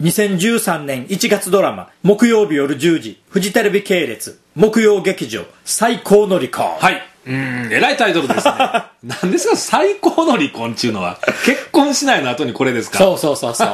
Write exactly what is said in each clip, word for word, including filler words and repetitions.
にせんじゅうさんねんいちがつドラマ、木曜日夜じゅうじ、フジテレビ系列、木曜劇場、最高の離婚。 はい。うーん、えらいタイトルですね。何ですか、最高の離婚っていうのは。結婚しないの後にこれですか。 そうそうそうそう。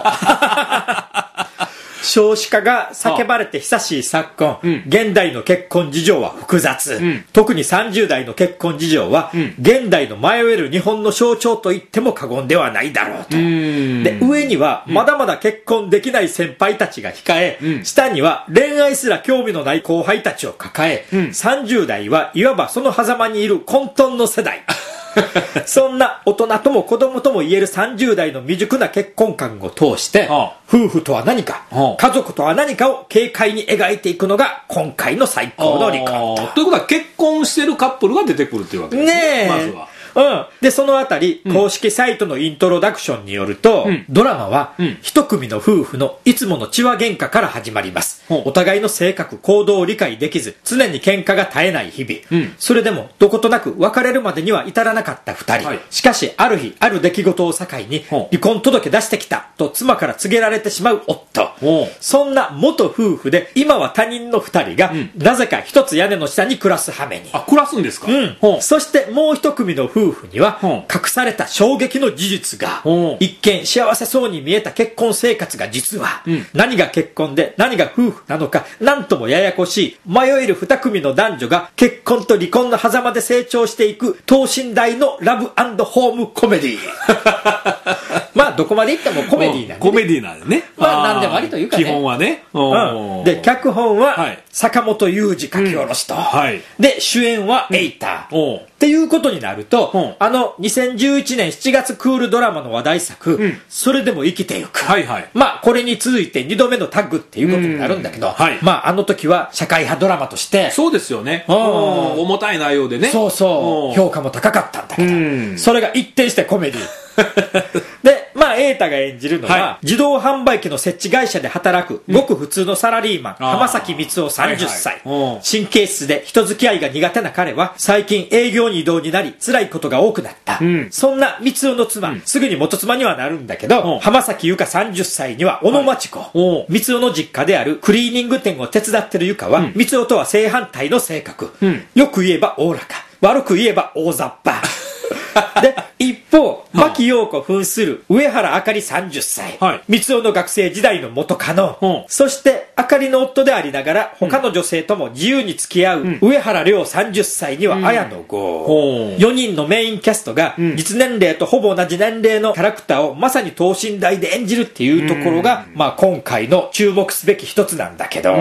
少子化が叫ばれて久しい昨今、うん、現代の結婚事情は複雑、うん、特にさんじゅう代の結婚事情は、うん、現代の迷える日本の象徴と言っても過言ではないだろうと。で、上にはまだまだ結婚できない先輩たちが控え、うん、下には恋愛すら興味のない後輩たちを抱え、うん、さんじゅう代はいわばその狭間にいる混沌の世代。そんな大人とも子供とも言えるさんじゅう代の未熟な結婚観を通して、はあ、夫婦とは何か、はあ、家族とは何かを軽快に描いていくのが今回の最高の離婚と。 ということは結婚してるカップルが出てくるっていうわけですね。 ねえ。 まずは。 うん。で、そのあたり、公式サイトのイントロダクションによると、うん、ドラマは、うん、一組の夫婦のいつもの血話喧嘩から始まります。うん、お互いの性格、行動を理解できず、常に喧嘩が絶えない日々。うん、それでも、どことなく別れるまでには至らなかった二人。はい、しかし、ある日、ある出来事を境に、離婚届出してきた、と妻から告げられてしまう夫。そんな元夫婦で、今は他人の二人が、うん、なぜか一つ屋根の下に暮らす羽目に。 あ、暮らすんですか。 うん。そしてもう一組の夫婦には、隠された衝撃の事実が、一見幸せそうに見えた結婚生活が実は、うん、何が結婚で何が夫婦なのか、なんともややこしい迷える二組の男女が結婚と離婚の狭間で成長していく等身大のラブ&ホームコメディまあどこまでいってもコメディなんで、ね、 コメディなんでね。 まあ何でもありというかね。 基本はね。 うん、で脚本は坂本雄二書き下ろしと、うんはい、で主演はエイター、うん、っていうことになると、うん、あのにせんじゅういちねんしちがつクールドラマの話題作、うん、それでも生きていく、はいはい、まあこれに続いてにどめのタッグっていうことになるんだけど、はい、まああの時は社会派ドラマとしてそうですよね、重たい内容でね、 そうそう評価も高かったんだけど、それが一転してコメディでまあ瑛太が演じるのは、はい、自動販売機の設置会社で働くごく普通のサラリーマン、うん、浜崎光雄さんじゅっさい、はいはい、神経質で人付き合いが苦手な彼は最近営業に異動になり辛いことが多くなった、うん、そんな光雄の妻、うん、すぐに元妻にはなるんだけど、うん、浜崎由香さんじゅっさいには小野真知子、はい、光雄の実家であるクリーニング店を手伝ってる由香は、うん、光雄とは正反対の性格、うん、よく言えばおおらか、悪く言えば大雑把で一方牧陽子扮する上原あかりさんじゅっさい、はい、光雄の学生時代の元カノ、うん、そしてあかりの夫でありながら他の女性とも自由に付き合う、うん、上原亮さんじゅっさいには綾野剛、うん、よにんのメインキャストが実年齢とほぼ同じ年齢のキャラクターをまさに等身大で演じるっていうところが、うんまあ、今回の注目すべき一つなんだけど、うん、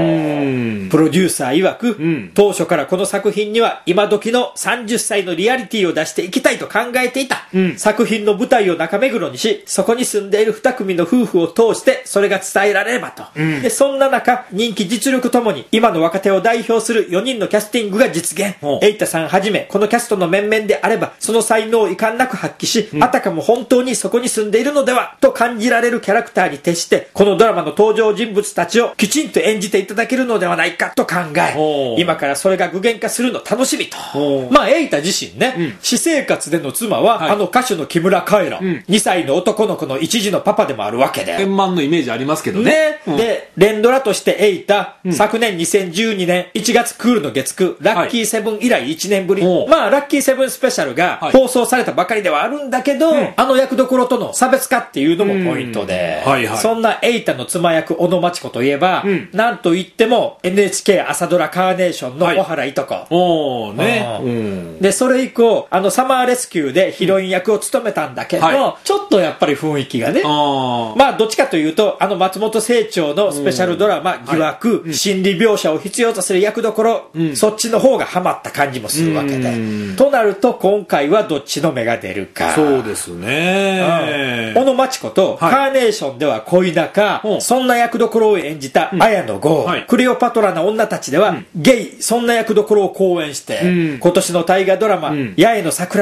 プロデューサー曰く、うん、当初からこの作品には今時のさんじゅっさいのリアリティを出していきたいと考えていた、うん、作品の舞台を中目黒にし、そこに住んでいる二組の夫婦を通してそれが伝えられればと、うん、でそんな中人気実力ともに今の若手を代表するよにんのキャスティングが実現、エイタさんはじめこのキャストの面々であればその才能を遺憾なく発揮し、うん、あたかも本当にそこに住んでいるのではと感じられるキャラクターに徹してこのドラマの登場人物たちをきちんと演じていただけるのではないかと考え、今からそれが具現化するの楽しみと。まあエイタ自身ね、うん、私生活での妻は、はい、あの歌手の木村カエラ、うん、にさいの男の子の一児のパパでもあるわけで円満のイメージありますけどね、 ね、うん、で連ドラとしてエイタ、うん、昨年にせんじゅうにねんいちがつクールの月くラッキーセブン以来いちねんぶり、はい、まあラッキーセブンスペシャルが放送されたばかりではあるんだけど、はい、あの役どころとの差別化っていうのもポイントで、はいはい、そんなエイタの妻役小野真知子といえば、うん、なんといっても エヌエイチケー 朝ドラカーネーションの小原いとこ、はい、おね、うん、でそれ以降あのサマーレスキューでヒロイン役を務めたんだけど、はい、ちょっとやっぱり雰囲気がね、あまあどっちかというとあの松本清張のスペシャルドラマ疑惑、はい、心理描写を必要とする役どころ、うん、そっちの方がハマった感じもするわけで、となると今回はどっちの目が出るか。 そうですね、 うん、小野真知子とカーネーションでは恋仲、はい、そんな役どころを演じた綾野剛、うんはい、クレオパトラな女たちでは、うん、ゲイそんな役どころを好演して、うん、今年の大河ドラマ、うん、八重の桜でも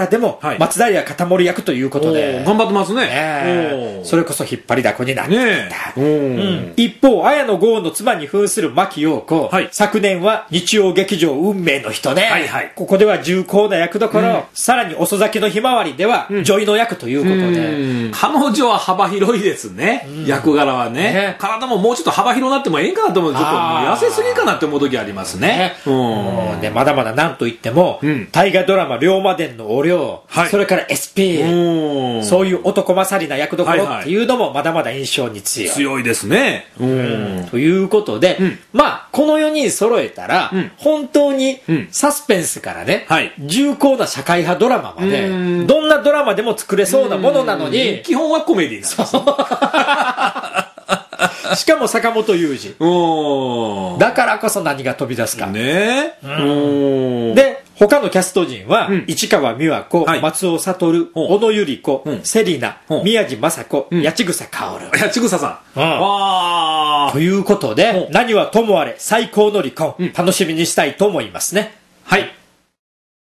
はい、 松平片森役ということで。 頑張ってますね。 ねそれこそ引っ張りだこになっていた。 ねうんうん、一方、綾野剛の妻に扮する牧陽子、はい、昨年は日曜劇場運命の人ね。はいはい、ここでは重厚な役どころ、うん、さらに遅咲きのひまわりでは女医の役ということで。 うん、彼女は幅広いですね。うん、役柄はね、ね。体ももうちょっと幅広なってもええんかなと思う。ちょっと痩せすぎかなって思う時ありますね。ねうん、でまだまだ何と言っても、うん、大河ドラマ龍馬伝のお涼、はい、それから エスピー、そういう男勝りな役どころっていうのもまだまだ印象に強い。 強いですね。 うん、ということで、うん、まあこのよにん揃えたら、うん、本当にサスペンスからね、はい、重厚な社会派ドラマまで、どんなドラマでも作れそうなものなのに、 基本はコメディなんですしかも坂本雄二。だからこそ何が飛び出すか。 ねうん、で、他のキャスト陣は、うん、市川美和子、はい、松尾悟、小野百合子、うん、セリナ、宮地雅子、うん、八千草薫。 八千草さん。 わー。ということで、何はともあれ最高の離婚、うん、楽しみにしたいと思いますね。 はい。